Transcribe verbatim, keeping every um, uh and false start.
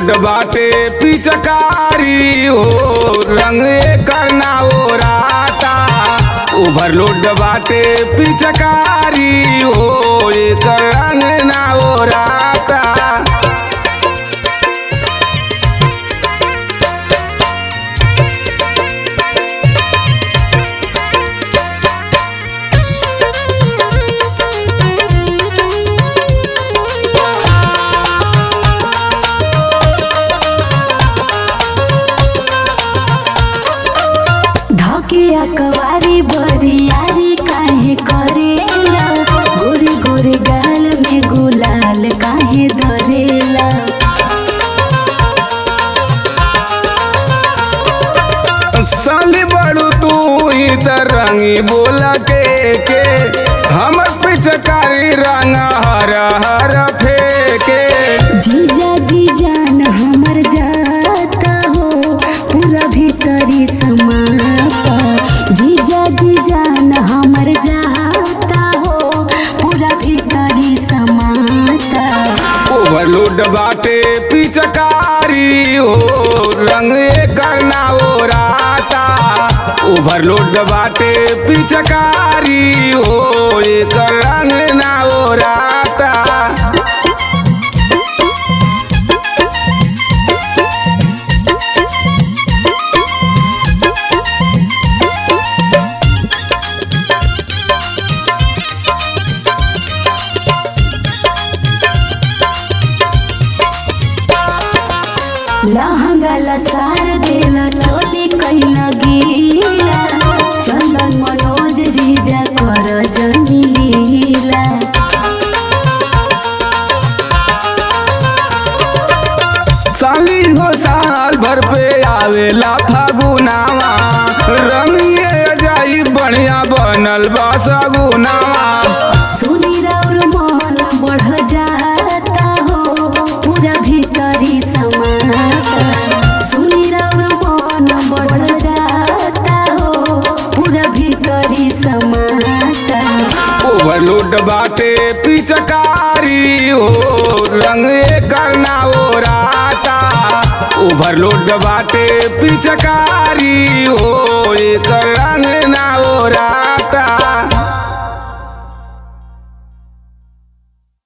Overload बाटे पिचकारी हो रंग एकर ना ओराता। ओवरलोड बाटे पिचकारी हो एकर रंग ना ओराता। कवारी बरियारी काहे करेला, गोरे गोरे गाल में गुलाल काहे धरेला। साली बड़ू तू ही त रंगी बोला के के हम पिचकारी रंग हर हर फेके। जीजा जीजान हमर जाता हो पूरा भीतरी समाता। जीजा जीजान हमर जाता हो पूरा भीतरी समाता। ओवरलोड बाटे पिचकारी हो रंग एकर ना ओराता। ओवरलोड बाटे पिचकारी हो एकर रंग ना ओराता। लहंगा लसार देला चोली कैला गीला। चंदन मनोज जीजा कर जनी लीला। साली हो साल भर पे आवेला फागुनावा रंग ये जाई बढ़िया बनल बा सगुनावा। सुनी राउर मन बढ़ जाता हो पूरा भीतरी समाता। सुनी राउर मन बढ़ जाता हो पूरा भीतरी समाता। ओवरलोड बाटे पिचकारी हो रंग एकर ना ओराता। ओवरलोड बाटे पिचकारी हो एकर रंग ना ओराता।